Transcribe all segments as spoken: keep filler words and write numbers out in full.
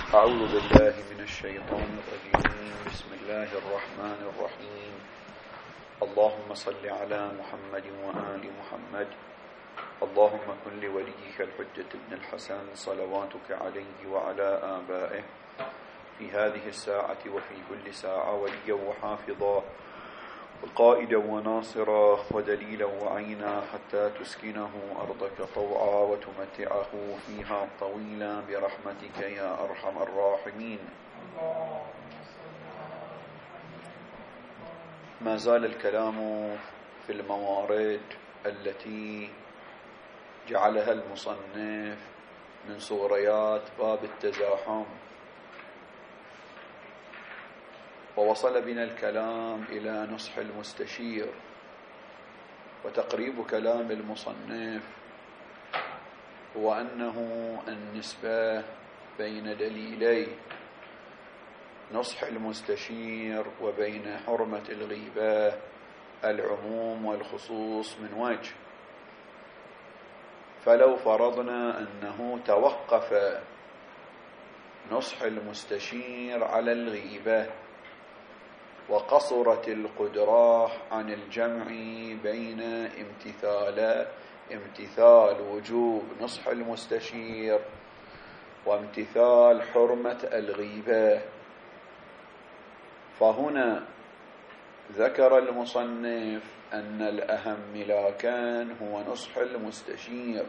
أعوذ بالله من الشيطان الرجيم. بسم الله الرحمن الرحيم. اللهم صل على محمد وآل محمد. اللهم كن لوليك الحجة ابن الحسن صلواتك عليه وعلى آبائه في هذه الساعة وفي كل ساعة وليا وحافظا وقائدا وناصرا ودليلا وعينا حتى تسكنه أرضك طوعا وتمتعه فيها طويلا برحمتك يا أرحم الراحمين. ما زال الكلام في الموارد التي جعلها المصنف من صغريات باب التزاحم، ووصل بنا الكلام إلى نصح المستشير. وتقريب كلام المصنف هو أنه النسبة بين دليلي نصح المستشير وبين حرمة الغيبة العموم والخصوص من وجه. فلو فرضنا أنه توقف نصح المستشير على الغيبة وقصرت القدرة عن الجمع بين امتثال امتثال وجوب نصح المستشير وامتثال حرمة الغيبة، فهنا ذكر المصنف أن الأهم لاكان هو نصح المستشير،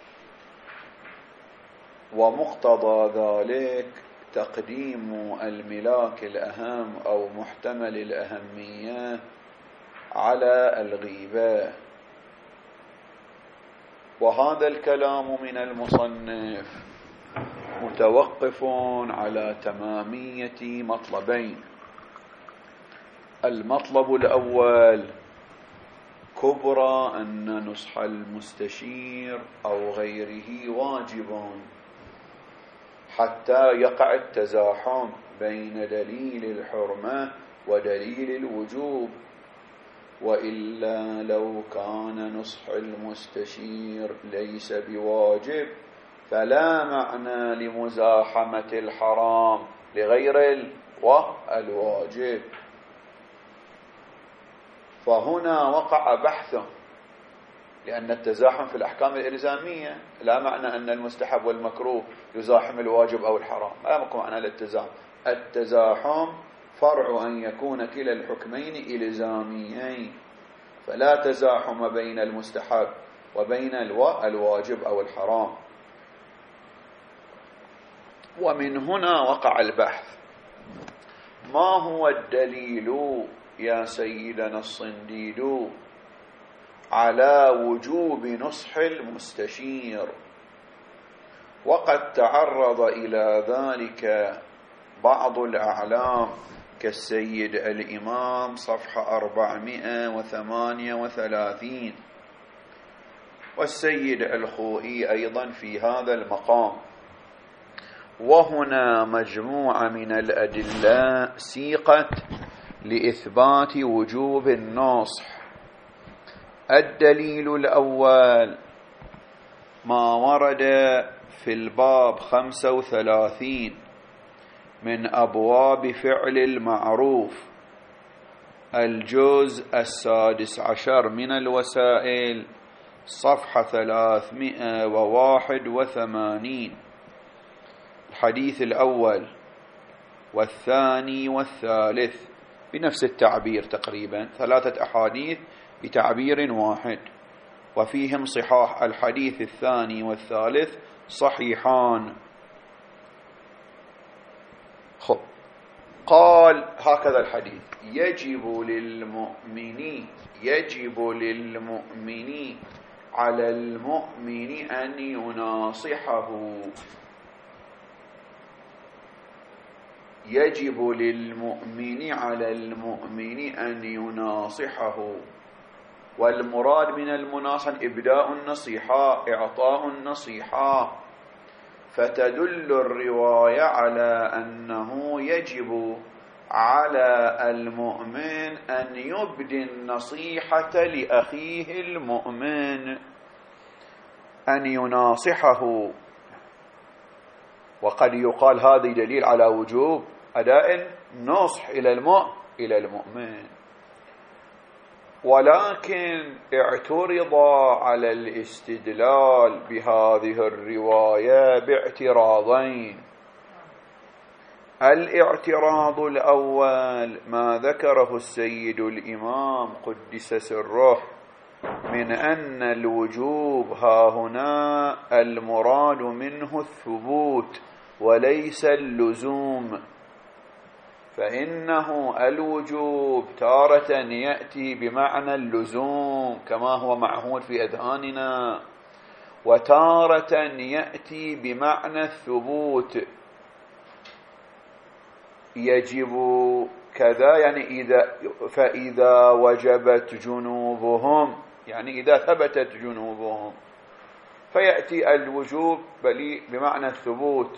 ومقتضى ذلك تقديم الملاك الأهم أو محتمل الأهمية على الغيبة. وهذا الكلام من المصنف متوقف على تمامية مطلبين. المطلب الأول كبرى أن نصح المستشير أو غيره واجب حتى يقع التزاحم بين دليل الحرمة ودليل الوجوب، وإلا لو كان نصح المستشير ليس بواجب فلا معنى لمزاحمة الحرام لغير الواجب. فهنا وقع بحثه، لأن التزاحم في الأحكام الإلزامية لا معنى أن المستحب والمكروه يزاحم الواجب أو الحرام، لا معنى معنى التزاحم. التزاحم فرع أن يكون كلا الحكمين إلزاميين، فلا تزاحم بين المستحب وبين الواجب أو الحرام. ومن هنا وقع البحث: ما هو الدليل يا سيدنا الصنديد على وجوب نصح المستشير؟ وقد تعرض إلى ذلك بعض الأعلام كالسيد الإمام صفحة أربعمائة وثمانية وثلاثين، والسيد الخوئي أيضا في هذا المقام. وهنا مجموعة من الأدلة سيقت لإثبات وجوب النصح. الدليل الأول ما ورد في الباب خمسة وثلاثين من أبواب فعل المعروف، الجزء السادس عشر من الوسائل، صفحة ثلاثمائة وواحد وثمانين. الحديث الأول والثاني والثالث بنفس التعبير تقريبا، ثلاثة أحاديث بتعبير واحد، وفيهم صحاح. الحديث الثاني والثالث صحيحان. خب، قال هكذا الحديث: يجب للمؤمن يجب للمؤمن على المؤمن أن يناصحه يجب للمؤمن على المؤمن أن يناصحه. والمراد من المناصحة إبداء النصيحة، إعطاء النصيحة. فتدل الرواية على أنه يجب على المؤمن أن يبدي النصيحة لأخيه المؤمن، أن يناصحه. وقد يقال هذا دليل على وجوب أداء النصح إلى المؤمن إلى المؤمن. ولكن اعترض على الاستدلال بهذه الرواية باعتراضين. الاعتراض الأول ما ذكره السيد الإمام قدس سره من أن الوجوب ها هنا المراد منه الثبوت وليس اللزوم، فإنه الوجوب تارة يأتي بمعنى اللزوم كما هو معهود في أذهاننا، وتارة يأتي بمعنى الثبوت، يجب كذا يعني إذا فإذا وجبت جنوبهم، يعني إذا ثبتت جنوبهم، فيأتي الوجوب بل بمعنى الثبوت.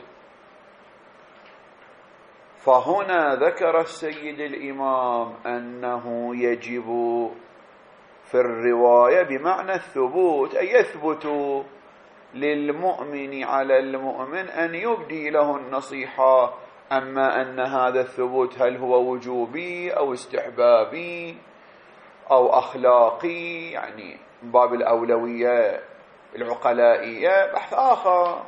فهنا ذكر السيد الإمام أنه يجب في الرواية بمعنى الثبوت، أي يثبت للمؤمن على المؤمن أن يبدي له النصيحة. أما أن هذا الثبوت هل هو وجوبي أو استحبابي أو أخلاقي، يعني باب الأولوية العقلائية بحث آخر.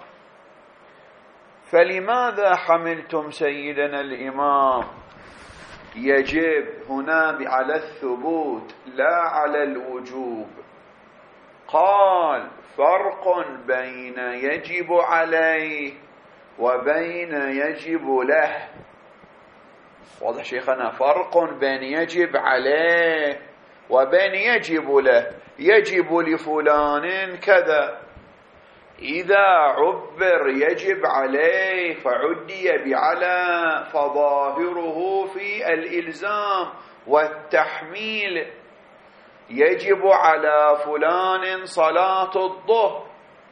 فلماذا حملتم سيدنا الإمام يجب هنا على الثبوت لا على الوجوب؟ قال فرق بين يجب عليه وبين يجب له. واضح شيخنا؟ فرق بين يجب عليه وبين يجب له. يجب لفلان كذا، إذا عبر يجب عليه فعدي بعلى، فظاهره في الإلزام والتحميل. يجب على فلان صلاة الظهر،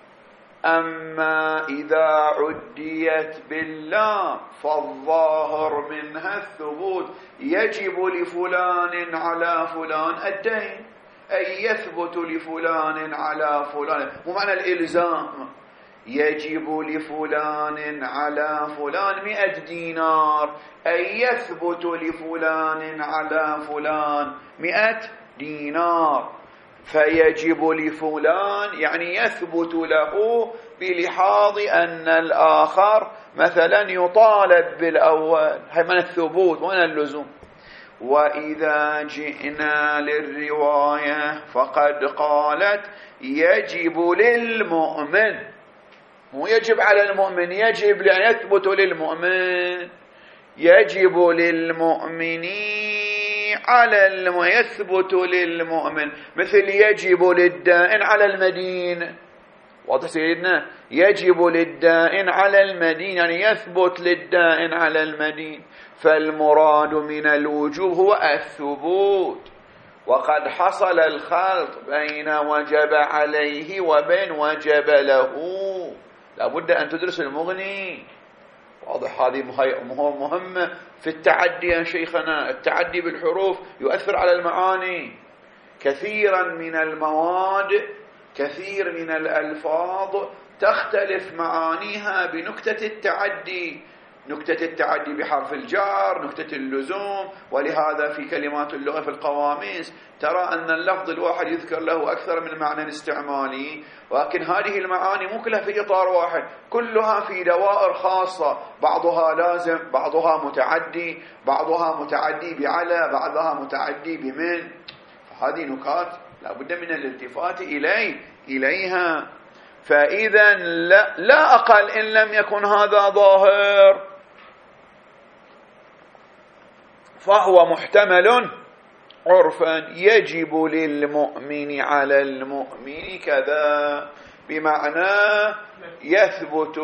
أما إذا عديت بالله فالظاهر منها الثبوت. يجب لفلان على فلان الدين، أي يثبت لفلان على فلان، مو معنى الإلزام. يجب لفلان على فلان مئة دينار، أي يثبت لفلان على فلان مئة دينار. فيجب لفلان يعني يثبت له بلحاظ أن الآخر مثلا يطالب بالأول، هي من الثبوت ومن اللزوم. وإذا جئنا للرواية فقد قالت يجب للمؤمن، مو يجب على المؤمن، يجب لأن يثبت للمؤمن. يجب للمؤمنين على الم... يثبت للمؤمن، مثل يجب للدائن على المدين. واضح سيدنا؟ يجب للدائن على المدين يعني يثبت للدائن على المدين. فالمراد من الوجوب هو الثبوت. وقد حصل الخلط بين وجب عليه وبين وجب له. لابد أن تدرس المغني. واضح؟ هذه مهمة في التعدي يا شيخنا. التعدي بالحروف يؤثر على المعاني. كثيرا من المواد، كثير من الألفاظ تختلف معانيها بنكتة التعدي. نكتة التعدي بحرف الجار، نكتة اللزوم. ولهذا في كلمات اللغة في القواميس ترى أن اللفظ الواحد يذكر له أكثر من معنى استعمالي، ولكن هذه المعاني مو كلها في إطار واحد، كلها في دوائر خاصة، بعضها لازم، بعضها متعدي، بعضها متعدي بعلى، بعضها متعدي بمن. فهذه نكات لا بد من الالتفات إليه إليها. فإذا لا, لا أقل إن لم يكن هذا ظاهر فهو محتمل عرفا. يجب للمؤمن على المؤمن كذا، بمعنى يثبت.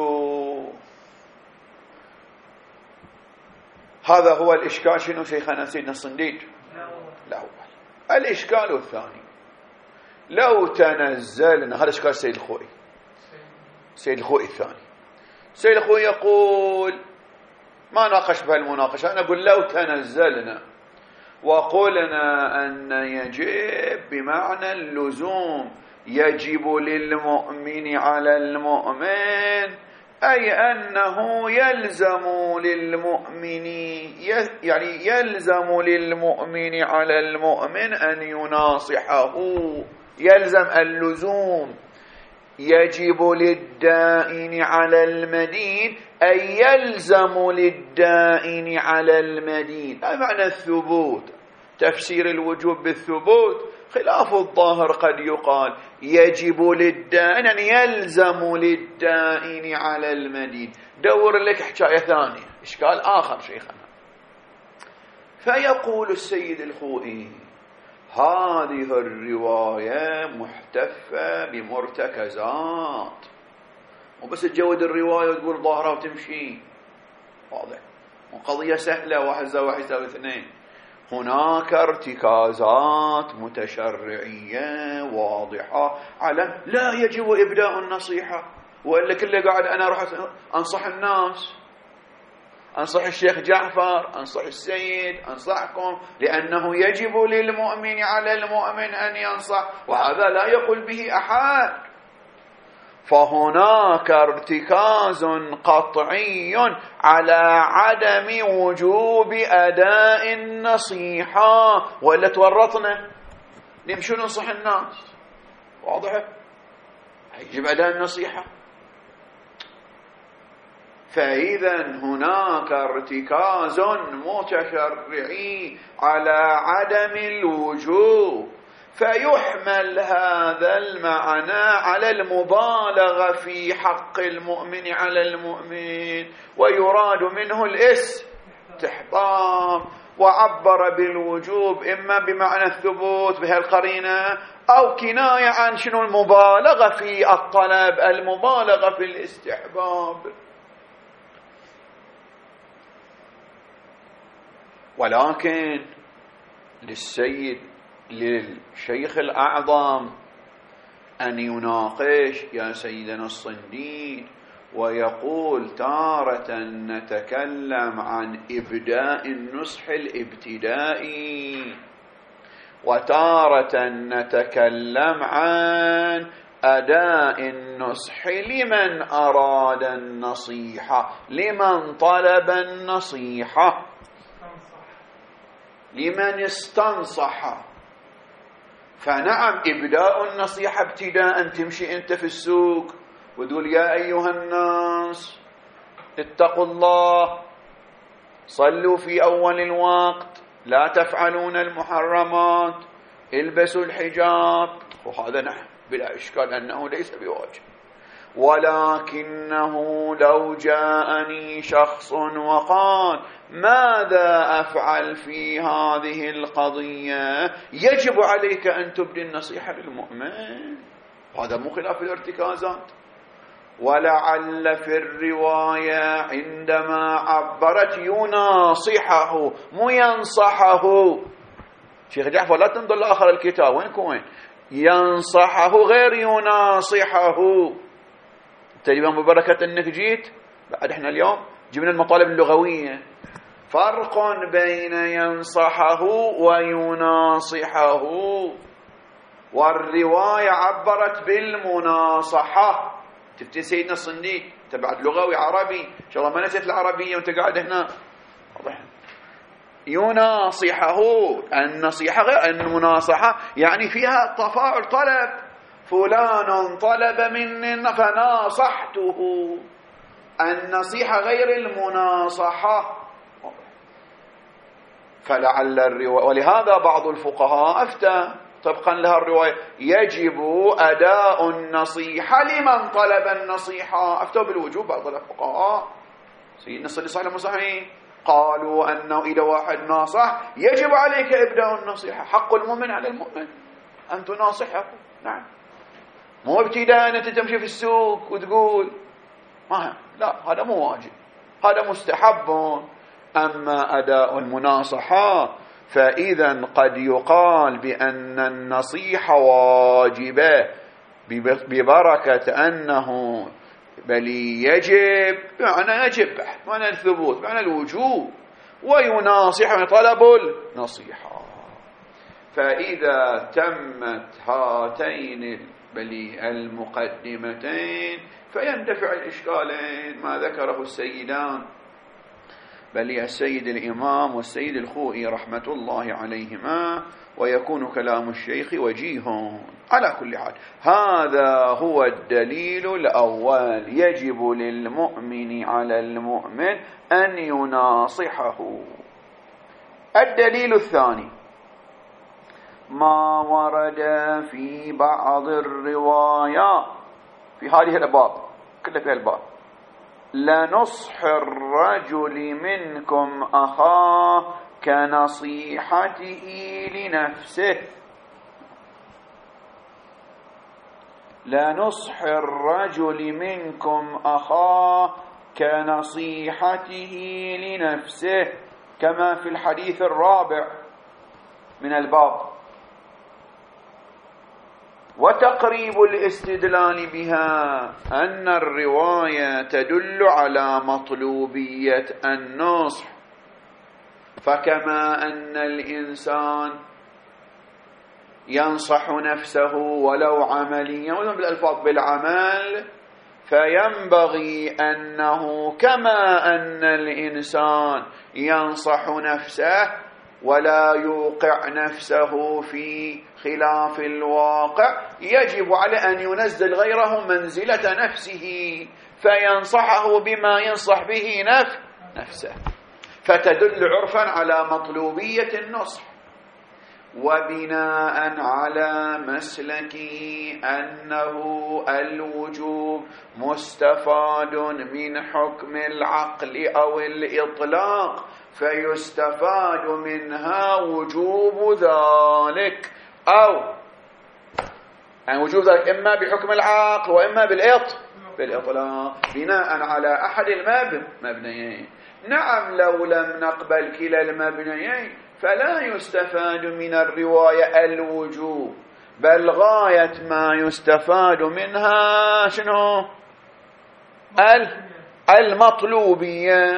هذا هو الإشكال. شنو شيخنا سيدنا الصنديد؟ لا، الإشكال الثاني لو تنزلنا، هذا إشكال سيد الخوئي. سيد الخوئي الثاني، سيد الخوئي يقول ما ناقش بهالمناقشة، أنا أقول لو تنزلنا وقلنا أن يجب بمعنى اللزوم، يجب للمؤمن على المؤمن أي أنه يلزم للمؤمن يعني يلزم للمؤمن على المؤمن أن يناصحه، يلزم اللزوم، يجب للدائن على المدين أي يلزم للدائن على المدين. هذا معنى الثبوت. تفسير الوجوب بالثبوت خلاف الظاهر، قد يقال يجب للدائن يعني يلزم للدائن على المدين. دور لك حكاية ثانية، إشكال آخر شيخنا. فيقول السيد الخوئي هذه الرواية محتفة بمرتكزات، وبس تجود الرواية وتقول ظاهرة وتمشي، واضح، وقضية سهلة، واحد زائد واحد يساوي اثنين. هناك ارتكازات متشرعية واضحة على لا يجب إبداء النصيحة، وإلا كله قاعد أنا أروح أنصح الناس، أنصح الشيخ جعفر، أنصح السيد، أنصحكم، لأنه يجب للمؤمن على المؤمن أن ينصح، وهذا لا يقول به أحد. فهناك ارتكاز قطعي على عدم وجوب أداء النصيحة، وإلا تورطنا نمشي ننصح الناس، واضح، يجب أداء النصيحة. فإذا هناك ارتكاز متشرعي على عدم الوجوب، فيحمل هذا المعنى على المبالغة في حق المؤمن على المؤمن، ويراد منه الاستحباب، وعبر بالوجوب إما بمعنى الثبوت بهالقرينة، أو كناية عن شنو المبالغة في الطلب، المبالغة في الاستحباب. ولكن للسيد للشيخ الأعظم أن يناقش يا سيدنا الصنديد ويقول تارة نتكلم عن إبداء النصح الابتدائي، وتارة نتكلم عن أداء النصح لمن أراد النصيحة، لمن طلب النصيحة، لمن استنصح. فنعم إبداء النصيحة ابتداء، تمشي أنت في السوق وتقول يا أيها الناس اتقوا الله، صلوا في أول الوقت، لا تفعلون المحرمات، البسوا الحجاب، وهذا نعم بلا إشكال أنه ليس بواجب. ولكنه لو جاءني شخص وقال ماذا أفعل في هذه القضية، يجب عليك أن تبدي النصيحة للمؤمن، هذا مو خلاف الارتكازات. ولعل في الرواية عندما عبرت يناصحه مو ينصحه، شيخ جعفر لا تنظر لآخر الكتاب، وينكم وين؟ ينصحه غير يناصحه. تقريبا ببركة انك جيت بعد احنا اليوم جبنا المطالب اللغوية، فرق بين ينصحه ويناصحه، والرواية عبرت بالمناصحة. تفتي سيدنا الصنديق تبعت لغوي عربي، ان شاء الله ما نسيت العربية وانت قاعد هنا، واضح. يناصحه، النصيحة غير المناصحة، يعني فيها تفاعل طلب، فلان طلب مني فناصحته، النصيحة غير المناصحة. فلعل الرواية، ولهذا بعض الفقهاء أفتى طبقا لها الرواية يجب أداء النصيحة لمن طلب النصيحة، أفتوا بالوجوب بعض الفقهاء. سيدنا صلى الله عليه وسلم قالوا أنه إذا واحد ناصح يجب عليك إبداء النصيحة، حق المؤمن على المؤمن أن تناصحه. نعم، مو ابتداء أنت تمشي في السوق وتقول ما، لا، هذا مو واجب، هذا مستحب. أما أداء المناصحة فإذا قد يقال بأن النصيحة واجبة ببركة أنه بل يجب، معنى يجب معنى الثبوت، معنى الوجوب، ويناصح طلب النصيحة. فإذا تمت هاتين بل المقدمتين، فيندفع الإشكالين ما ذكره السيدان، بل السيد الإمام والسيد الخوئي رحمة الله عليهما، ويكون كلام الشيخ وجيه. على كل حال هذا هو الدليل الأول، يجب للمؤمن على المؤمن أن يناصحه. الدليل الثاني ما ورد في بعض الروايات في هذه الأبواب كلها، في الباب لنصح الرجل منكم أخاه كنصيحته لنفسه، لنصح الرجل منكم أخاه كنصيحته لنفسه، كما في الحديث الرابع من الباب. وتقريب الاستدلال بها أن الرواية تدل على مطلوبية النصح، فكما أن الإنسان ينصح نفسه ولو عمليا ولو بالألفاظ بالعمل، فينبغي أنه كما أن الإنسان ينصح نفسه ولا يوقع نفسه في خلاف الواقع، يجب على أن ينزل غيره منزلة نفسه فينصحه بما ينصح به نفس نفسه، فتدل عرفا على مطلوبية النصح. وبناء على مسلك أنه الوجوب مستفاد من حكم العقل أو الإطلاق، فيستفاد منها وجوب ذلك، أو يعني وجوب ذلك إما بحكم العقل وإما بالإط بالإطلاق، بناء على أحد المبنيين. نعم لو لم نقبل كلا المبنيين فلا يستفاد من الرواية الوجوب، بل غاية ما يستفاد منها شنو؟ المطلوبية.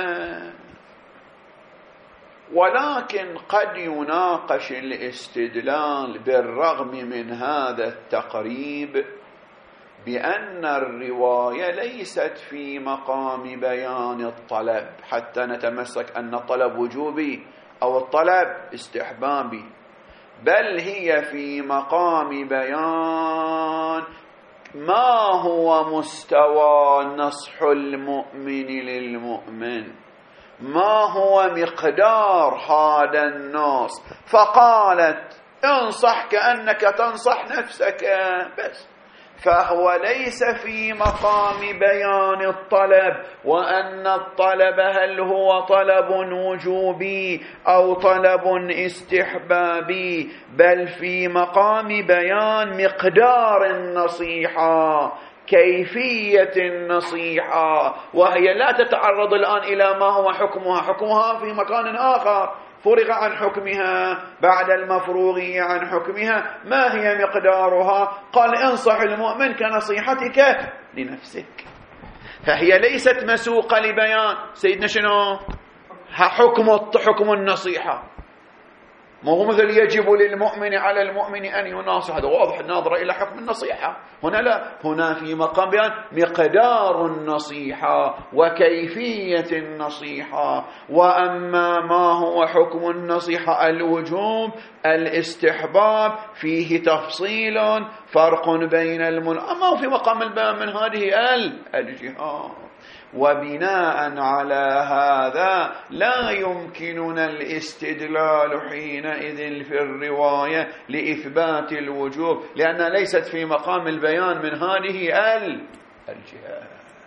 ولكن قد يناقش الاستدلال بالرغم من هذا التقريب بأن الرواية ليست في مقام بيان الطلب، حتى نتمسك أن الطلب وجوبي أو الطلب استحبابي، بل هي في مقام بيان ما هو مستوى نصح المؤمن للمؤمن، ما هو مقدار هذا النصح. فقالت انصح كأنك تنصح نفسك بس، فهو ليس في مقام بيان الطلب، وأن الطلب هل هو طلب وجوبي أو طلب استحبابي، بل في مقام بيان مقدار النصيحة، كيفية النصيحة، وهي لا تتعرض الآن إلى ما هو حكمها، حكمها في مكان آخر، فرغ عن حكمها. بعد المفروغ عن حكمها ما هي مقدارها؟ قال انصح المؤمن كنصيحتك لنفسك. فهي ليست مسوقة لبيان سيدنا شنو حكم حكم النصيحة، ما هو مثل يجب للمؤمن على المؤمن أن يناصح، هذا واضح الناظر إلى حكم النصيحة. هنا لا، هنا في مقام بيان مقدار النصيحة وكيفية النصيحة. وأما ما هو حكم النصيحة الوجوب الاستحباب فيه تفصيل فرق بين المن، أما في مقام البيان من هذه الجهات. وبناء على هذا لا يمكننا الاستدلال حينئذ في الرواية لإثبات الوجوب، لأنها ليست في مقام البيان من هذه الجهة،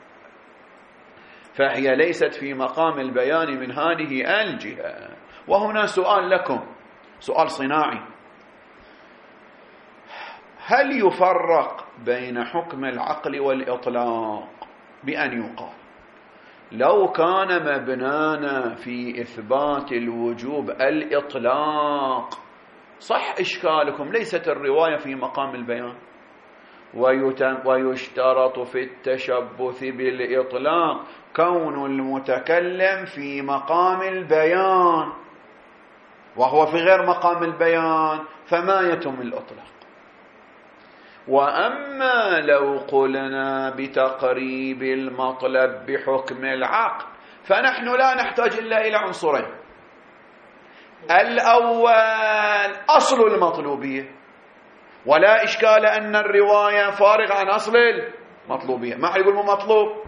فهي ليست في مقام البيان من هذه الجهة. وهنا سؤال لكم، سؤال صناعي: هل يفرق بين حكم العقل والإطلاق بأن يقال لو كان مبنانا في إثبات الوجوب الإطلاق، صح إشكالكم، ليست الرواية في مقام البيان، ويشترط في التشبث بالإطلاق كون المتكلم في مقام البيان وهو في غير مقام البيان، فما يتم الإطلاق. وأما لو قلنا بتقريب المطلب بحكم العقل فنحن لا نحتاج إلا إلى عنصرين. الأول أصل المطلوبية، ولا إشكال أن الرواية فارغة عن أصل المطلوبية، ما يقول مو مطلوب،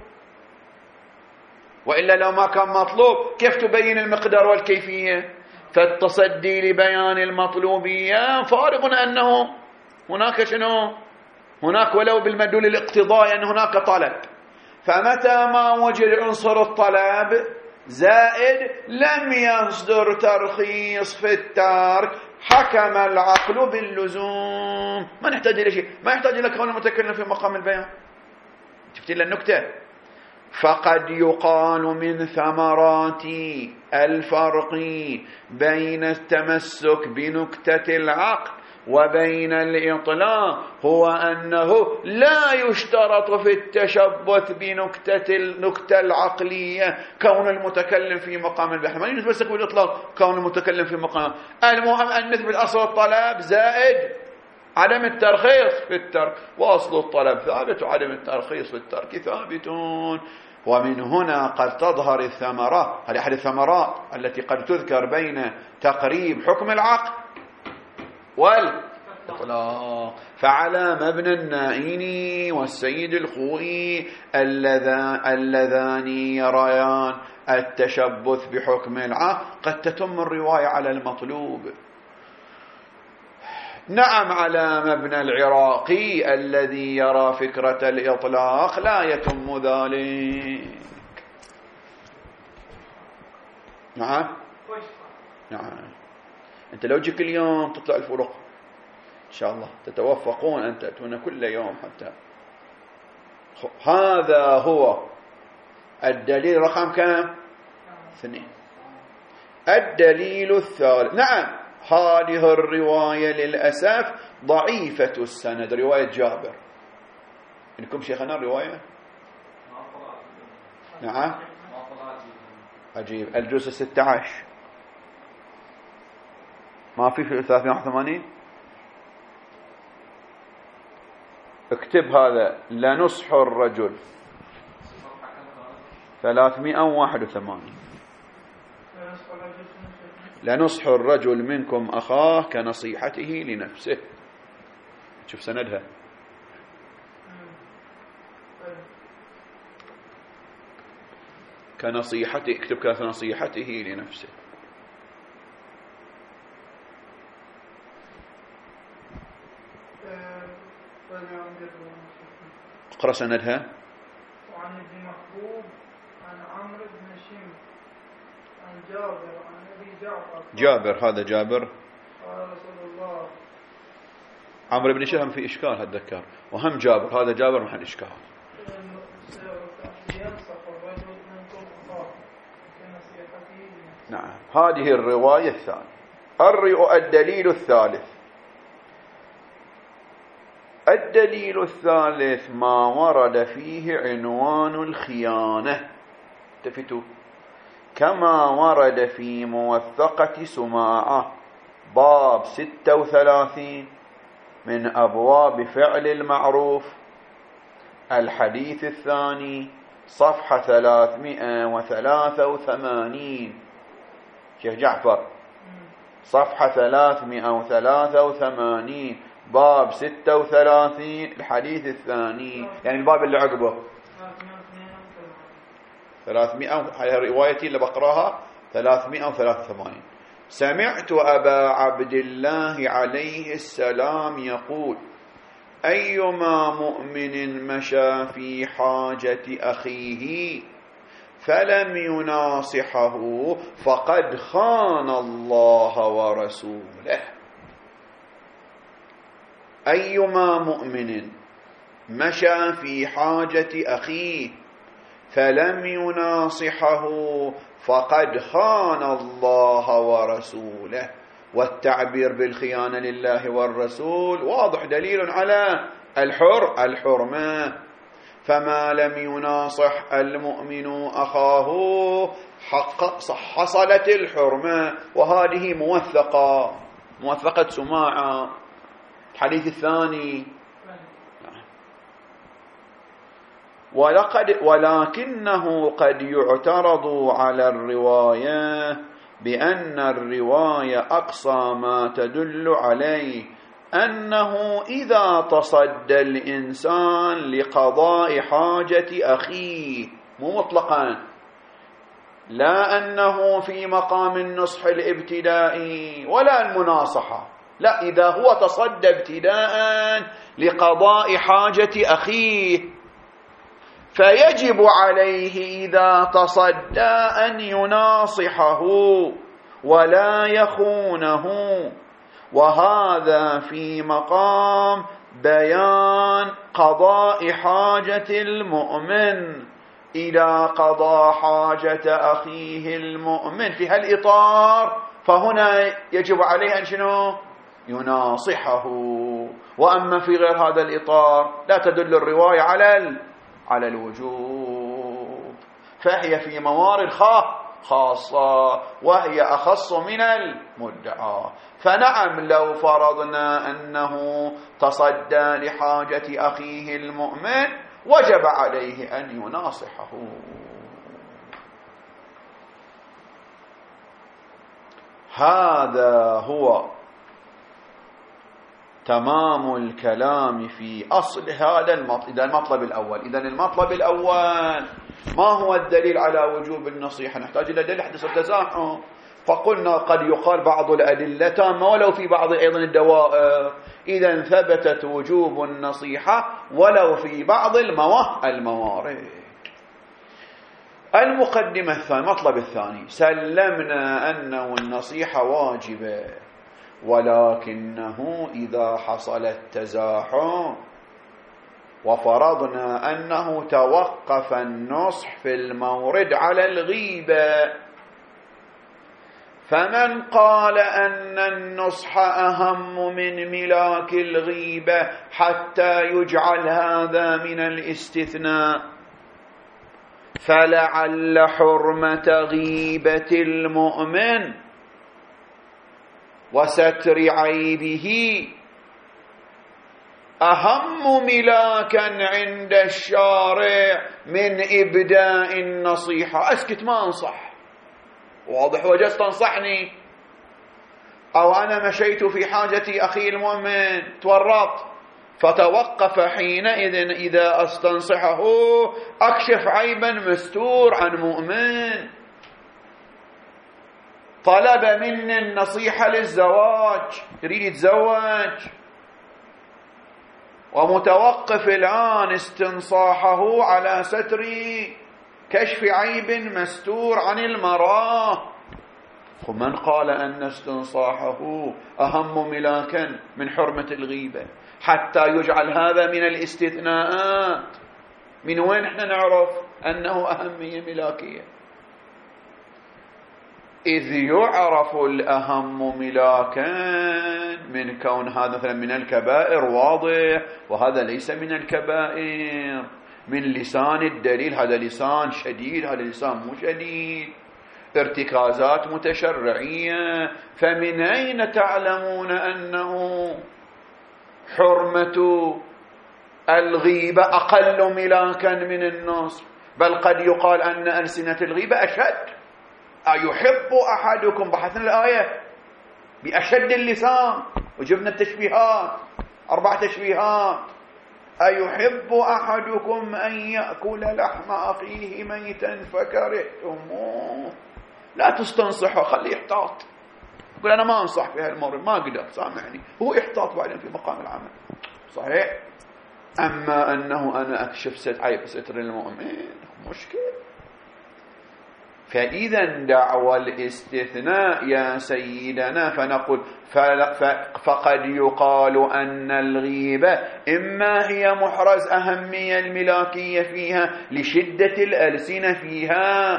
وإلا لو ما كان مطلوب كيف تبين المقدار والكيفية؟ فالتصدي لبيان المطلوبية فارغ أنه هناك شنو؟ هناك ولو بالمدلول الاقتضائي أن هناك طلب، فمتى ما وجد عنصر الطلب زائد لم يصدر ترخيص في الترك حكم العقل باللزوم. ما نحتاج إلى شيء، ما يحتاج إلى كون المتكلم في مقام البيان. شفت لنا النكتة؟ فقد يقال من ثمرات الفرق بين التمسك بنكتة العقل وبين الإطلاق هو أنه لا يشترط في التشبث بنكتة النكتة العقلية كون المتكلم في مقام البحث، ما يتمسك بالإطلاق كون المتكلم في مقام. المهم أن نثبت أصل الطلب زائد عدم الترخيص في الترك، وأصل الطلب ثابت وعدم الترخيص في الترك ثابتون. ومن هنا قد تظهر الثمرة، هذه أحد الثمرات التي قد تذكر بين تقريب حكم العقل والإطلاق. فعلى مبنى النائين والسيد الخوئي اللذان يريان التشبث بحكم العقل قد تتم الرواية على المطلوب. نعم، على مبنى العراقي الذي يرى فكرة الإطلاق لا يتم ذلك. نعم نعم. أنت لو جيك اليوم تطلع الفروق إن شاء الله، تتوفقون أن تأتون كل يوم حتى. هذا هو الدليل رقم كم؟ اثنين. الدليل الثالث، نعم هذه الرواية للأسف ضعيفة السند، رواية جابر. إنكم شيخنا الرواية؟ نعم عجيب. الجزء ستة عشر ما في في ثلاثمائة وواحد وثمانين. اكتب هذا، لنصح الرجل ثلاثمائة وواحد وثمانين. لنصح الرجل منكم أخاه كنصيحته لنفسه. شوف سندها. كنصيحته، اكتب كنصيحته لنفسه. اقرأ سندها. وعن ابن محبوب عن عمرو بن شم عن جابر عن أبي جعفر. جابر، هذا جابر. قال رسول الله. عمرو بن شهم في إشكال هالذكر، وهم جابر، هذا جابر محل إشكال. نعم، هذه الرواية الثانية. الدليل الثالث، الدليل الثالث ما ورد فيه عنوان الخيانة، التفتوا، كما ورد في موثقة سماعة باب ستة وثلاثين من أبواب فعل المعروف، الحديث الثاني صفحة ثلاثمائة وثلاثة وثمانين. شيخ جعفر، صفحة ثلاثمائة وثلاثة وثمانين باب ستة وثلاثين الحديث الثاني، يعني الباب اللي عقبه ثلاثمائة. هاي روايتي اللي بقراها ثلاثمائة وثلاثة وثمانين. سمعت أبا عبد الله عليه السلام يقول: أيما مؤمن مشى في حاجة أخيه فلم يناصحه فقد خان الله ورسوله. أيما مؤمن مشى في حاجة أخيه فلم يناصحه فقد خان الله ورسوله. والتعبير بالخيانة لله والرسول واضح دليل على الحر الحرمة. فما لم يناصح المؤمن أخاه حق حصلت الحرمة. وهذه موثقة، موثقة سماعة الحديث الثاني ولقد ولكنه قد يعترض على الرواية بأن الرواية أقصى ما تدل عليه أنه إذا تصدى الإنسان لقضاء حاجة أخيه، مو مطلقا، لا أنه في مقام النصح الابتدائي ولا المناصحة، لا، إذا هو تصدى ابتداء لقضاء حاجة أخيه فيجب عليه إذا تصدى أن يناصحه ولا يخونه، وهذا في مقام بيان قضاء حاجة المؤمن إلى قضاء حاجة أخيه المؤمن في هالإطار، فهنا يجب عليه أن شنو؟ يناصحه. وأما في غير هذا الإطار لا تدل الرواية على على الوجوب، فهي في موارد خاصة وهي أخص من المدعى. فنعم لو فرضنا أنه تصدى لحاجة أخيه المؤمن وجب عليه أن يناصحه. هذا هو تمام الكلام في أصل هذا المطلب. إذا المطلب الأول إذا المطلب الأول ما هو الدليل على وجوب النصيحة؟ نحتاج إلى دليل حدث التزاحم، فقلنا قد يقال بعض الأدلة تامة ولو في بعض أيضا الدوائر، إذا ثبتت وجوب النصيحة ولو في بعض الموارد. المقدمة الثانية، المطلب الثاني، سلمنا أنه النصيحة واجبة، ولكنه إذا حصل التزاحم وفرضنا أنه توقف النصح في المورد على الغيبة، فمن قال أن النصح أهم من ملاك الغيبة حتى يجعل هذا من الاستثناء، فلعل حرمة غيبة المؤمن وستر عيبه أهم ملاكا عند الشارع من إبداء النصيحة. أسكت ما أنصح، واضح، وجست تنصحني، أو أنا مشيت في حاجة أخي المؤمن تورط، فتوقف حينئذ إذا أستنصحه أكشف عيبا مستور عن مؤمن. طلب مني النصيحة للزواج، يريد يتزوج، ومتوقف الآن استنصاحه على ستر كشف عيب مستور عن المرأة. ومن قال أن استنصاحه أهم ملاكا من حرمة الغيبة حتى يجعل هذا من الاستثناءات؟ من وين احنا نعرف أنه أهمية ملاكية؟ إذ يعرف الأهم ملاكا من كون هذا مثلا من الكبائر واضح، وهذا ليس من الكبائر، من لسان الدليل، هذا لسان شديد، هذا لسان مو شديد، ارتكازات متشرعية. فمن أين تعلمون أنه حرمة الغيبة أقل ملاكا من النصر؟ بل قد يقال أن ألسنة الغيبة أشد. أيحب أحدكم، بحثنا الآية بأشد اللسان وجبنا التشبيهات، أربع تشبيهات، أيحب أحدكم أن يأكل لحم أخيه ميتا فكرهتموه. لا تستنصحه، خليه يحتاط، يقول أنا ما أنصح في هالمورد، ما أقدر، سامحني، هو يحتاط بعدين في مقام العمل، صحيح. أما أنه أنا أكشف ست عيب ستر المؤمن مشكل. فإذا دعوى الاستثناء يا سيدنا فنقول فقد يقال أن الغيبة إما هي محرز أهمية الملاكية فيها لشدة الألسنة فيها،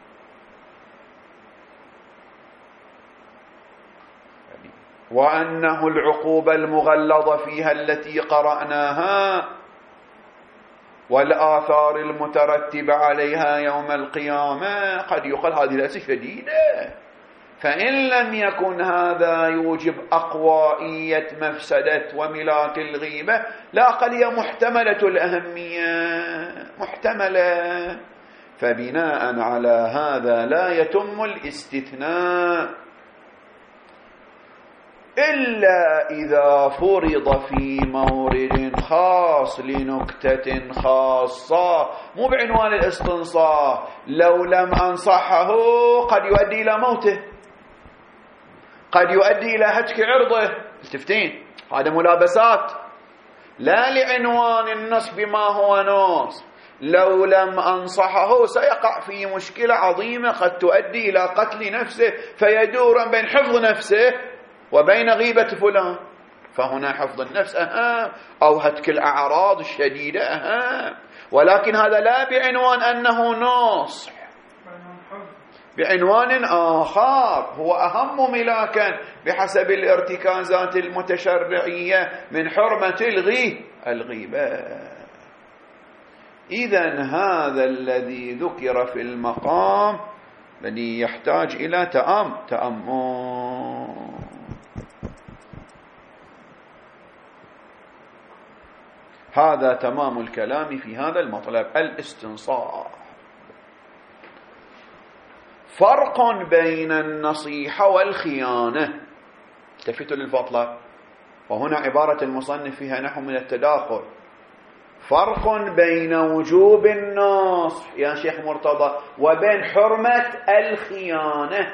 وأنه العقوبة المغلظة فيها التي قرأناها والآثار المترتبة عليها يوم القيامة، قد يقال هذه الأسئلة شديدة، فإن لم يكن هذا يوجب أقوائية مفسدة وملاك الغيبة، لا أقل هي محتملة الأهمية، محتملة. فبناء على هذا لا يتم الاستثناء إلا إذا فرض في مورد خاص لنكتة خاصة، مو بعنوان الاستنصاح. لو لم أنصحه قد يؤدي إلى موته، قد يؤدي إلى هتك عرضه. التفتين هذا ملابسات، لا لعنوان النص بما هو نص. لو لم أنصحه سيقع في مشكلة عظيمة قد تؤدي إلى قتل نفسه، فيدور بين حفظ نفسه وبين غيبة فلان. فهنا حفظ النفس أهم، أو هتك الأعراض الشديدة أهم. ولكن هذا لا بعنوان أنه نصح، بعنوان آخر هو أهم ملاكا بحسب الارتكازات المتشرعية من حرمة الغي الغيبة. إذن هذا الذي ذكر في المقام الذي يحتاج إلى تأم تأمل. هذا تمام الكلام في هذا المطلب الاستنصاح. فرق بين النصيحة والخيانة. التفتوا للفضل، وهنا عبارة المصنف فيها نحو من التداخل. فرق بين وجوب النصح يا شيخ مرتضى وبين حرمة الخيانة.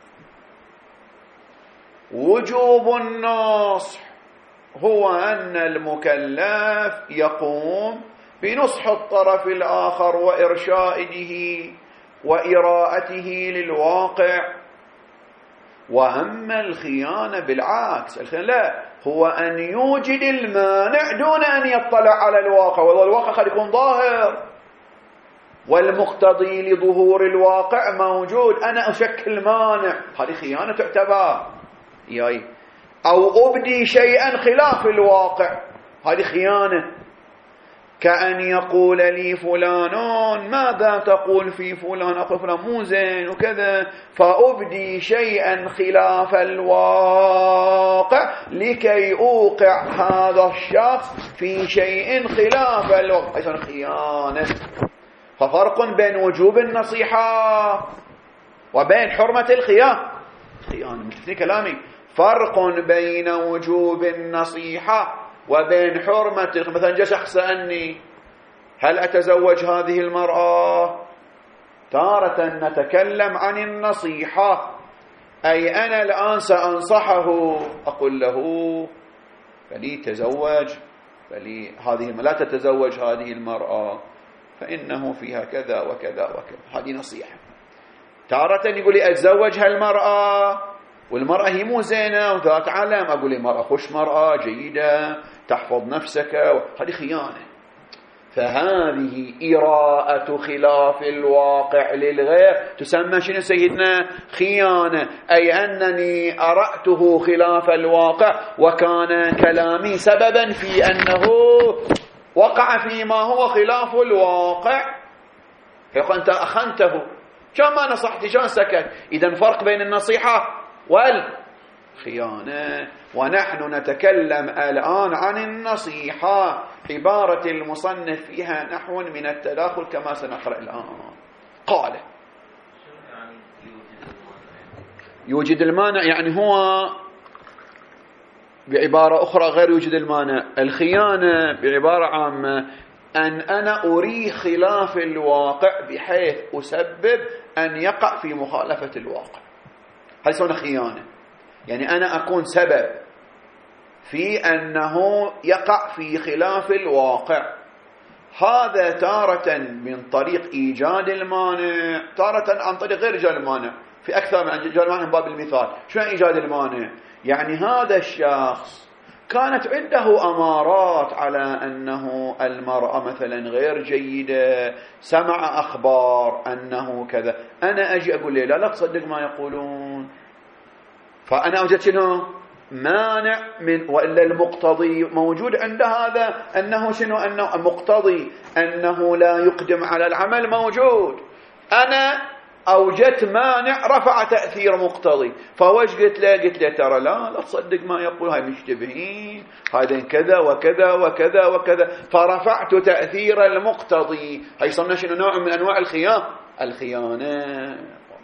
وجوب النصح هو أن المكلف يقوم بنصح الطرف الآخر وإرشاده وإراءته للواقع. وأما الخيانة بالعكس، الخيانة لا، هو أن يوجد المانع دون أن يطلع على الواقع، والواقع قد يكون ظاهر والمقتضي لظهور الواقع موجود، أنا أشكل مانع، هذه خيانة تعتبر. ياي أو أبدي شيئا خلاف الواقع، هذه خيانة. كأن يقول لي فلان ماذا تقول في فلان، أقول فلان مو زين وكذا، فأبدي شيئا خلاف الواقع لكي أوقع هذا الشخص في شيء خلاف الواقع، أيضا خيانة. ففرق بين وجوب النصيحة وبين حرمة الخيانة. خيانة مثل كلامي، فرق بين وجوب النصيحة وبين حرمة. مثلا جاء شخص سألني هل أتزوج هذه المرأة؟ تارة نتكلم عن النصيحة، أي أنا الآن سأنصحه، أقول له فلي تزوج، فلي هذه لا تتزوج هذه المرأة فإنه فيها كذا وكذا وكذا، هذه نصيحة. تارة يقول لي أتزوج هالمرأة والمرأة هي مو زينة وذات علم، أقول لي مرأة خوش، مرأة جيدة تحفظ نفسك، هذه خيانة. فهذه إراءة خلاف الواقع للغير تسمى شنو سيدنا؟ خيانة. أي أنني أرأته خلاف الواقع وكان كلامي سببا في أنه وقع فيما هو خلاف الواقع، فيقول أنت أخنته، شان ما نصحتي، شان سكت. إذن فرق بين النصيحة والخيانة. ونحن نتكلم الآن عن النصيحة، عبارة المصنف فيها نحو من التداخل كما سنقرأ الآن. قال يوجد المانع، يعني هو بعبارة أخرى غير يوجد المانع. الخيانة بعبارة عامة أن أنا أري خلاف الواقع بحيث أسبب أن يقع في مخالفة الواقع، هل سنة خيانة. يعني أنا أكون سبب في أنه يقع في خلاف الواقع. هذا تارة من طريق إيجاد المانع، تارة عن طريق غير إيجاد المانع. في أكثر من إيجاد المانع من باب المثال. شو يعني إيجاد المانع؟ يعني هذا الشخص كانت عنده أمارات على أنه المرأة مثلا غير جيدة، سمع أخبار أنه كذا، أنا أجي أقول له لا لا تصدق ما يقولون، فأنا أوجد شنو؟ مانع من، وإلا المقتضي موجود عند هذا أنه شنو؟ أنه مقتضي أنه لا يقدم على العمل موجود. أنا أوجدت مانع رفع تأثير مقتضي. فوش قلت له؟ قلت له ترى لا لا تصدق ما يقول، هاي مشتبهين، هذا كذا وكذا وكذا وكذا، فرفعت تأثير المقتضي. هاي صرنا شنو؟ نوع من أنواع الخيانة الخيانة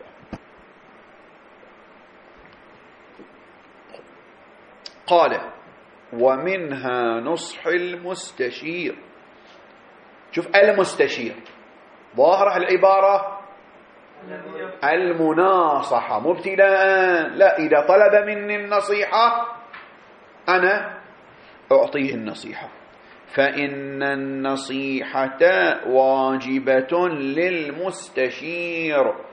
قال ومنها نصح المستشير. شوف المستشير ظاهر العبارة المناصحة مو ابتداء، لا، إذا طلب مني النصيحة أنا أعطيه النصيحة. فإن النصيحة واجبة للمستشير.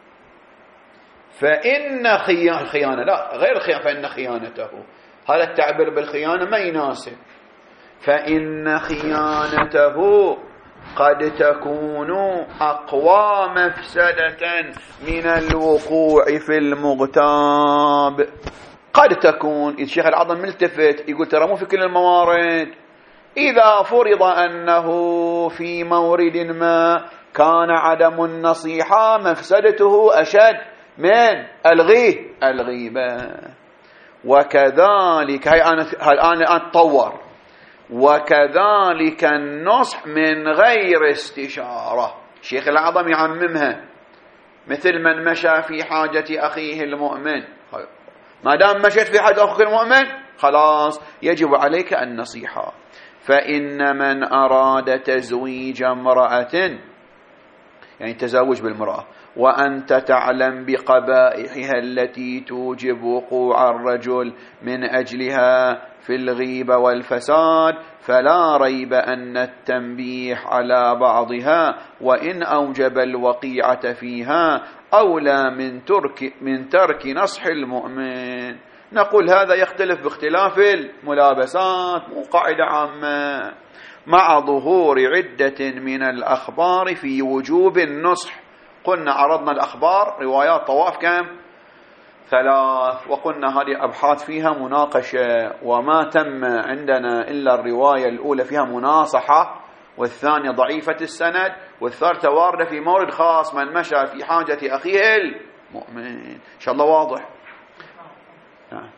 فإن خيانة لا غير خيانة، فإن خيانته، هذا التعبير بالخيانة ما يناسب. فإن خيانته قد تكون أقوى مفسدة من الوقوع في المغتاب. قد تكون. الشيخ العظم ملتفت يقول ترى مو في كل الموارد. إذا فرض أنه في مورد ما كان عدم النصيحة مفسدته أشد من الغيه الغيبة. وكذلك هاي أنا الآن أتطور. وكذلك النصح من غير استشارة. الشيخ العظم يعممها، مثل من مشى في حاجة أخيه المؤمن. ما دام مشيت في حاجة أخوك المؤمن خلاص يجب عليك النصيحة. فإن من أراد تزويج امرأة، يعني تزوج بالمرأة، وأنت تعلم بقبائحها التي توجب وقوع الرجل من أجلها في الغيبة والفساد، فلا ريب أن التنبيه على بعضها وإن أوجب الوقيعة فيها أولى من ترك من ترك نصح المؤمن. نقول هذا يختلف باختلاف الملابسات، مو قاعدة عامة، مع ظهور عدة من الأخبار في وجوب النصح. قلنا عرضنا الأخبار روايات طواف كم؟ ثلاث، وقلنا هذه أبحاث فيها مناقشة، وما تم عندنا إلا الرواية الأولى فيها مناصحة، والثانية ضعيفة السند، والثالثة واردة في مورد خاص من مشى في حاجة أخيه المؤمن. إن شاء الله واضح. نعم.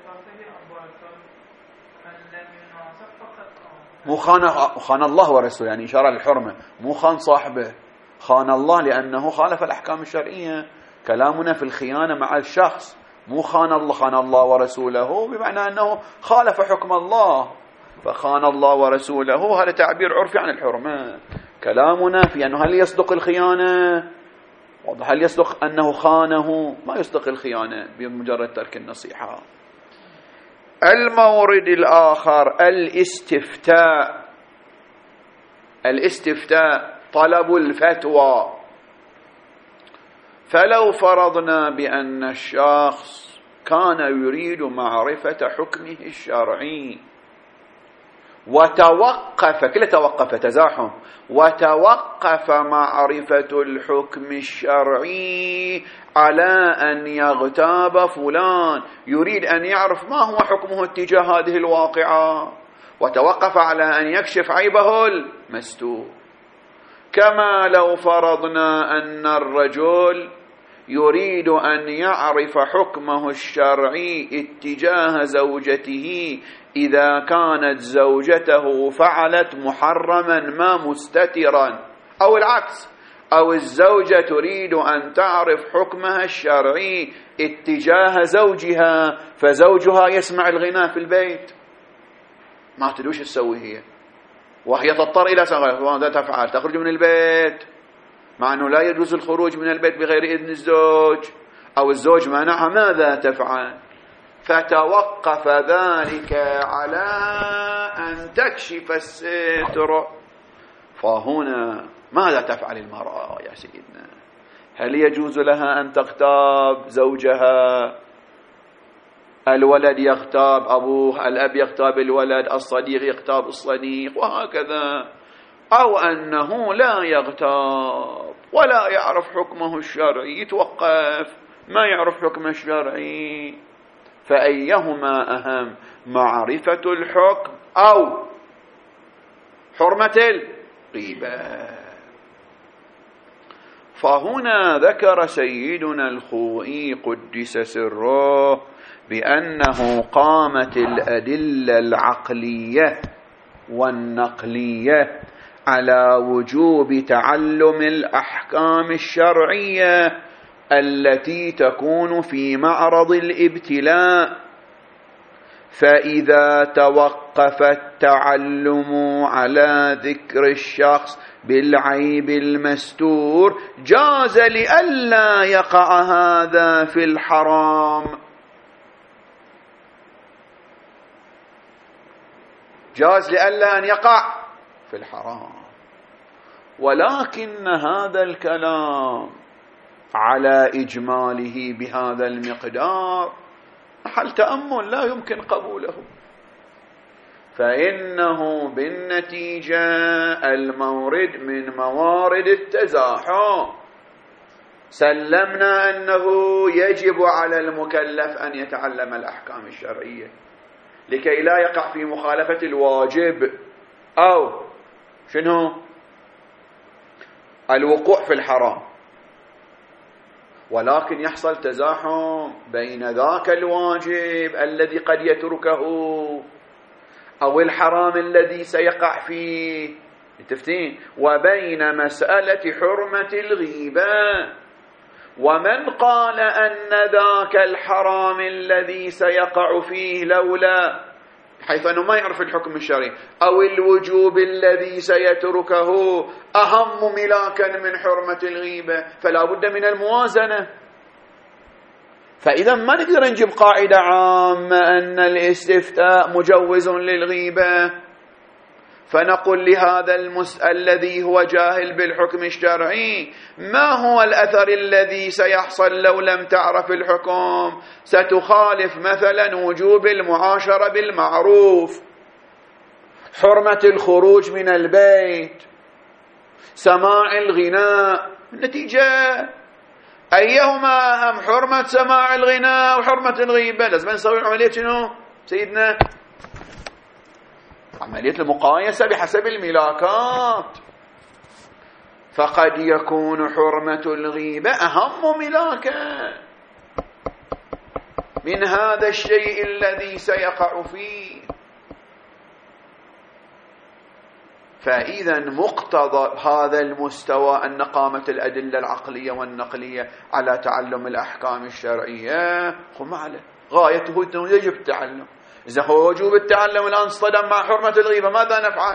مو خان خان الله ورسوله، يعني إشارة للحرمة، مو خان صاحبه، خان الله لأنه خالف الأحكام الشرعية. كلامنا في الخيانة مع الشخص، مو خان الله خان الله ورسوله بمعنى أنه خالف حكم الله، فخان الله ورسوله هذا تعبير عرفي عن الحرمة. كلامنا في أنه هل يصدق الخيانة، هل يصدق أنه خانه، ما يصدق الخيانة بمجرد ترك النصيحة. المورد الآخر الاستفتاء. الاستفتاء طلب الفتوى. فلو فرضنا بأن الشخص كان يريد معرفة حكمه الشرعي وتوقف، كله توقف تزاحم، وتوقف معرفة الحكم الشرعي على أن يغتاب فلان، يريد أن يعرف ما هو حكمه اتجاه هذه الواقعة، وتوقف على أن يكشف عيبه المستور. كما لو فرضنا أن الرجل يريد أن يعرف حكمه الشرعي اتجاه زوجته إذا كانت زوجته فعلت محرما ما مستترا، أو العكس، أو الزوجة تريد أن تعرف حكمها الشرعي اتجاه زوجها، فزوجها يسمع الغناء في البيت، ما تدوش تسوي هي، وهي تضطر إلى سغير، ماذا تفعل؟ تخرج من البيت، مع أنه لا يجوز الخروج من البيت بغير إذن الزوج، أو الزوج منعها، ماذا تفعل؟ فتوقف ذلك على أن تكشف الستر. فهنا ماذا تفعل المرأة يا سيدنا؟ هل يجوز لها أن تغتاب زوجها؟ الولد يغتاب أبوه، الأب يغتاب الولد، الصديق يغتاب الصديق، وهكذا. أو أنه لا يغتاب ولا يعرف حكمه الشرعي، يتوقف، ما يعرف حكمه الشرعي. فأيهما أهم، معرفة الحكم أو حرمة الغيبة؟ فهنا ذكر سيدنا الخوئي قدس سره بأنه قامت الأدلة العقلية والنقلية على وجوب تعلم الأحكام الشرعية التي تكون في معرض الابتلاء، فإذا توقف التعلم على ذكر الشخص بالعيب المستور جاز لئلا يقع هذا في الحرام، جاز لئلا أن يقع في الحرام. ولكن هذا الكلام على إجماله بهذا المقدار محل تأمل لا يمكن قبوله، فإنه بالنتيجة المورد من موارد التزاحم. سلمنا أنه يجب على المكلف أن يتعلم الأحكام الشرعية لكي لا يقع في مخالفة الواجب أو شنو الوقوع في الحرام، ولكن يحصل تزاحم بين ذاك الواجب الذي قد يتركه أو الحرام الذي سيقع فيه، متفقين، وبين مسألة حرمة الغيبة. ومن قال أن ذاك الحرام الذي سيقع فيه لولا حيث أنه ما يعرف الحكم الشرعي أو الوجوب الذي سيتركه أهم ملاكا من حرمة الغيبة، فلا بد من الموازنة. فإذا ما نقدر نجيب قاعدة عامة أن الاستفتاء مجوز للغيبة فنقول لهذا المسأل الذي هو جاهل بالحكم الشرعي ما هو الأثر الذي سيحصل لو لم تعرف الحكم؟ ستخالف مثلا وجوب المعاشرة بالمعروف، حرمة الخروج من البيت، سماع الغناء. النتيجة أيهما أهم، حرمة سماع الغناء وحرمة الغيبة؟ لازم نسوي عملية شنو سيدنا؟ عملية المقايسة بحسب الملاكات. فقد يكون حرمة الغيبة أهم ملاكا من هذا الشيء الذي سيقع فيه. فإذا مقتضى هذا المستوى أن قامت الأدلة العقلية والنقلية على تعلم الأحكام الشرعية خم عليه غايته يجب التعلم. إذا هو وجوب التعلم الآن اصطدم مع حرمة الغيبة ماذا نفعل؟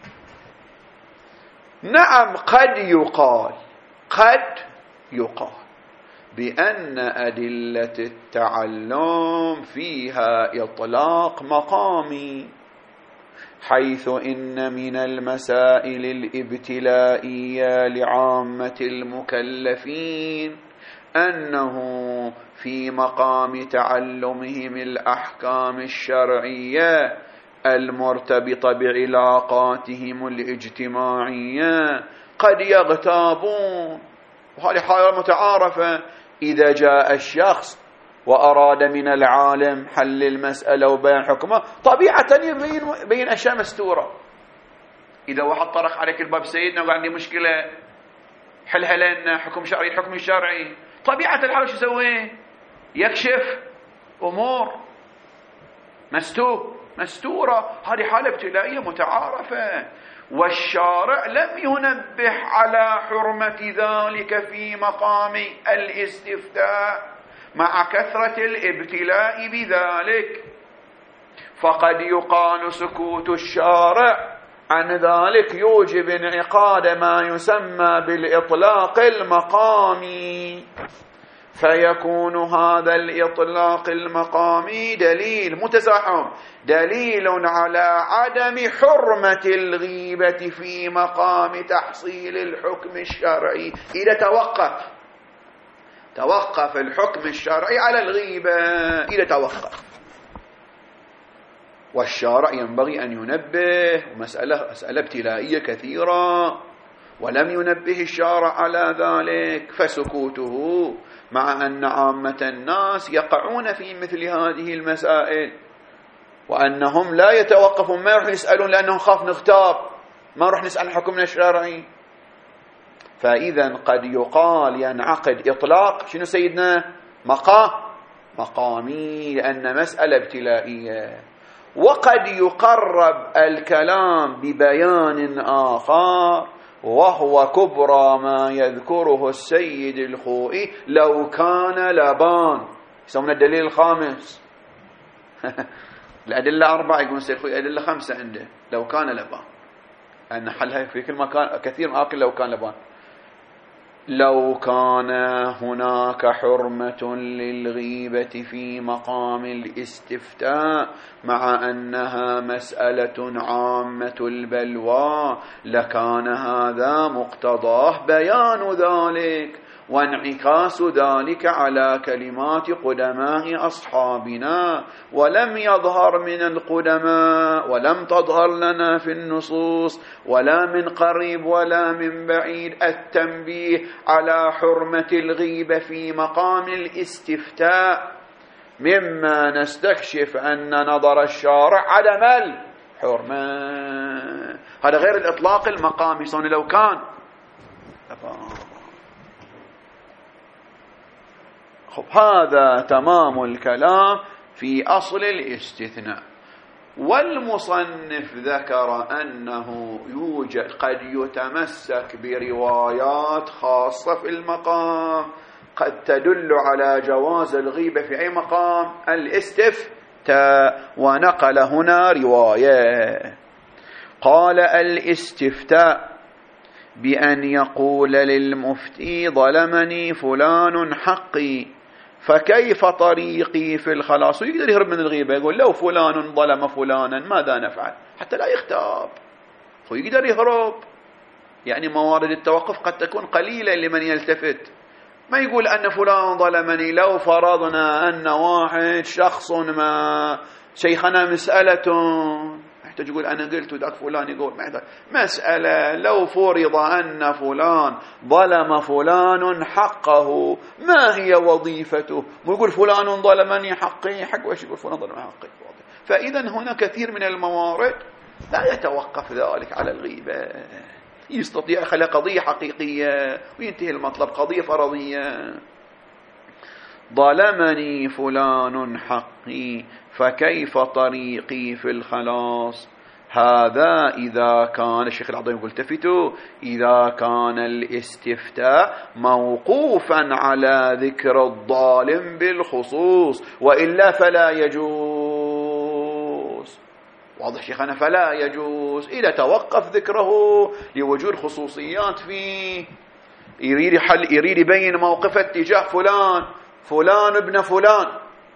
نعم قد يقال قد يقال بأن أدلة التعلم فيها إطلاق مقامي، حيث إن من المسائل الابتلائية لعامة المكلفين أنه في مقام تعلمهم الأحكام الشرعية المرتبطة بعلاقاتهم الاجتماعية قد يغتابون، وهذه حالة متعارفة. إذا جاء الشخص وأراد من العالم حل المسألة وبيان حكمه طبيعة يبين بين أشياء مستورة. إذا واحد طرق عليك الباب سيدنا وعندي مشكلة حلها لنا حكم شرعي الحكم الشرعي، طبيعة الحال شو يسوي؟ يكشف أمور مستور مستورة. هذه حالة ابتلائية متعارفة، والشارع لم ينبه على حرمة ذلك في مقام الاستفتاء مع كثرة الابتلاء بذلك. فقد يقال سكوت الشارع عن ذلك يوجب انعقاد ما يسمى بالإطلاق المقامي، فيكون هذا الإطلاق المقامي دليل متزاحم دليل على عدم حرمة الغيبة في مقام تحصيل الحكم الشرعي. إذا توقف توقف الحكم الشرعي على الغيبة، إذا توقف، والشارع ينبغي أن ينبه، ومسألة مسألة ابتلائية كثيرة ولم ينبه الشارع على ذلك، فسكوته مع أن عامة الناس يقعون في مثل هذه المسائل وأنهم لا يتوقفون، ما يروح يسألون لأنهم خاف نغتاب، ما نروح نسأل حكمنا الشرعي. فإذا قد يقال ينعقد إطلاق شنو سيدنا مقام مقامي لأن مسألة ابتلائية، وقد يقرب الكلام ببيان آخر وهو كبرى ما يذكره السيد الخوئي لو كان لبان. يسمونه الدليل الخامس. الأدلة أربعة يقول السيد الخوئي، أدلة خمسة عنده لو كان لبان، أن حلها في كل مكان كثير من آكل لو كان لبان. لو كان هناك حرمة للغيبة في مقام الاستفتاء مع أنها مسألة عامة البلوى لكان هذا مقتضاه بيان ذلك وانعكاس ذلك على كلمات قدماء أصحابنا، ولم يظهر من القدماء ولم تظهر لنا في النصوص ولا من قريب ولا من بعيد التنبيه على حرمة الغيبة في مقام الاستفتاء، مما نستكشف أن نظر الشارع عدم الحرمة. هذا غير الإطلاق المقامي صون لو كان. خب هذا تمام الكلام في أصل الاستثناء. والمصنف ذكر أنه يوجد قد يتمسك بروايات خاصة في المقام قد تدل على جواز الغيبة في أي مقام الاستفتاء، ونقل هنا رواية قال الاستفتاء بأن يقول للمفتي ظلمني فلان حقي فكيف طريقي في الخلاص. ويقدر يهرب من الغيبة، يقول لو فلان ظلم فلانا ماذا نفعل، حتى لا يختاب، ويقدر يهرب. يعني موارد التوقف قد تكون قليلة لمن يلتفت، ما يقول أن فلان ظلمني. لو فرضنا أن واحد شخص ما شيخنا مسألة يحتاج يقول أنا قلت وذاك فلان يقول مسألة، لو فرض أن فلان ظلم فلان حقه ما هي وظيفته؟ ويقول فلان ظلمني حقي، حق وش يقول فلان ظلمني حقي. فإذا هنا كثير من الموارد لا يتوقف ذلك على الغيبة، يستطيع خلق قضية حقيقية وينتهي المطلب قضية فرضية. ظلمني فلان حقي فكيف طريقي في الخلاص. هذا إذا كان الشيخ العظيم يقول التفتوا إذا كان الاستفتاء موقوفا على ذكر الظالم بالخصوص، وإلا فلا يجوز. واضح شيخنا؟ فلا يجوز إذا توقف ذكره لوجود خصوصيات فيه، يريد حل يريد يبين موقفه تجاه فلان فلان ابن فلان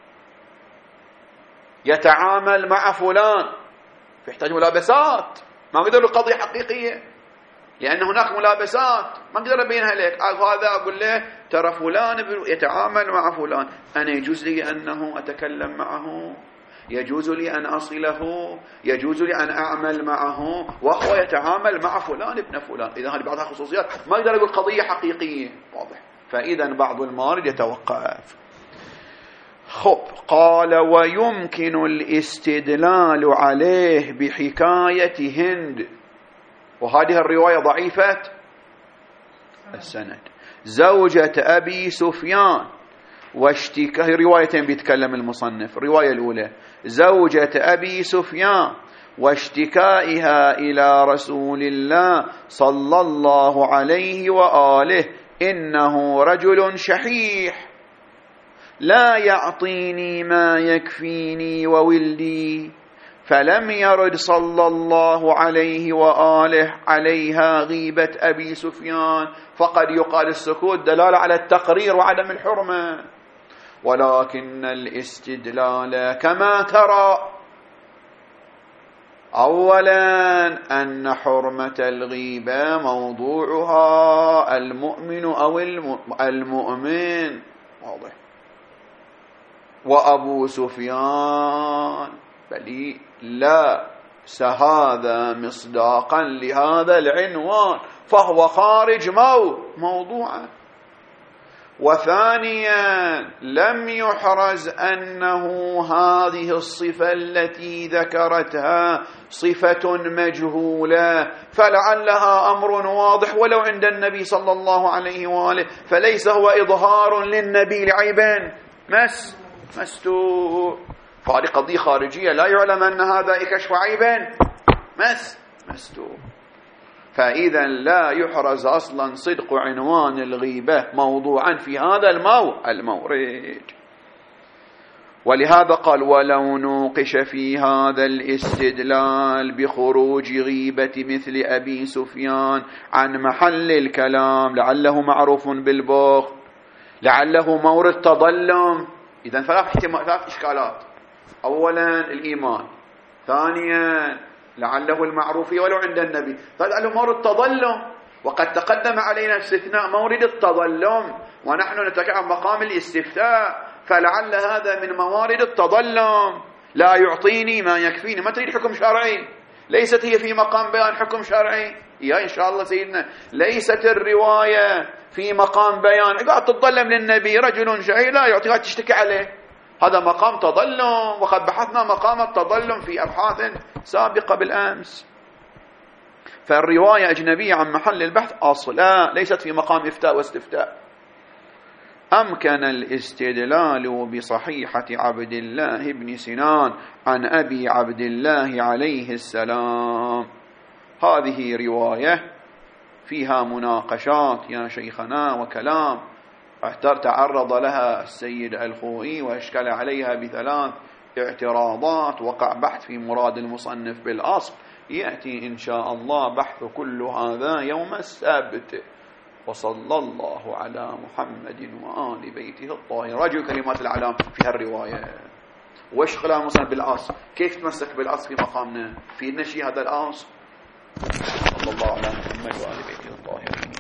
يتعامل مع فلان، يحتاج ملابسات، ما قدر له قضية حقيقية لأن هناك ملابسات ما قدر أبينها لك. هذا أقول له ترى فلان يتعامل مع فلان، أنا يجوز لي أنه أتكلم معه، يجوز لي أن أصله، يجوز لي أن أعمل معه وهو يتعامل مع فلان ابن فلان. إذا هذه بعضها خصوصيات ما قدر أقول قضية حقيقية. واضح؟ فإذا بعض الموارد يتوقف. خب قال ويمكن الاستدلال عليه بحكاية هند، وهذه الرواية ضعيفة السند، زوجة أبي سفيان واشتكى. روايتين بيتكلم المصنف. الرواية الأولى زوجة أبي سفيان واشتكائها إلى رسول الله صلى الله عليه وآله إنه رجل شحيح لا يعطيني ما يكفيني وولدي، فلم يرد صلى الله عليه وآله عليها غيبة أبي سفيان. فقد يقال السكوت دلالة على التقرير وعدم الحرمة، ولكن الاستدلال كما ترى أولا أن حرمة الغيبة موضوعها المؤمن أو المؤمن. واضح؟ وأبو سفيان بل لا هذا مصداقا لهذا العنوان، فهو خارج مو موضوعا. وثانيا لم يحرز أنه هذه الصفة التي ذكرتها صفة مجهولة، فلعلها أمر واضح ولو عند النبي صلى الله عليه وآله، فليس هو إظهار للنبي لعيب مس مستور. فهذه قضية خارجية، لا يعلم أن هذا كشف عيب مس مستور. فإذا لا يحرز أصلا صدق عنوان الغيبة موضوعا في هذا المو المورد. ولهذا قال: ولو نوقش في هذا الاستدلال بخروج غيبة مثل أبي سفيان عن محل الكلام لعله معروف بالبخل، لعله مورد تظلم. إذن ثلاث احتمال، ثلاث إشكالات: أولا الإيمان، ثانيا لعله المعروفية ولو عند النبي، فلعله مورد تظلم. وقد تقدم علينا استثناء مورد التظلم ونحن نتكلم عن مقام الاستفتاء، فلعل هذا من موارد التظلم. لا يعطيني ما يكفيني، ما تريد حكم شرعي، ليست هي في مقام بيان حكم شرعي. يا إن شاء الله سيدنا، ليست الرواية في مقام بيان. قاعد تتظلم للنبي رجل شيء لا يعطي، قاعد تشتكي عليه، هذا مقام تظلم. وقد بحثنا مقام التظلم في أبحاث سابقة بالأمس. فالرواية أجنبية عن محل البحث أصلا، ليست في مقام إفتاء واستفتاء. أمكن الاستدلال بصحيحة عبد الله بن سنان عن أبي عبد الله عليه السلام. هذه رواية فيها مناقشات يا شيخنا وكلام تعرض لها السيد الخوئي واشكل عليها بثلاث اعتراضات، وقع بحث في مراد المصنف بالأصل. يأتي إن شاء الله بحث كل هذا يوم السبت. وصلى الله على محمد وآل بيته الطاهرين. رجل كلمات العلام فيها الرواية واشغل المصنف بالأصل. كيف تمسك بالأصل في مقامنا؟ في نشي هذا الأصل. صلى الله على محمد وآل بيته الطاهرين.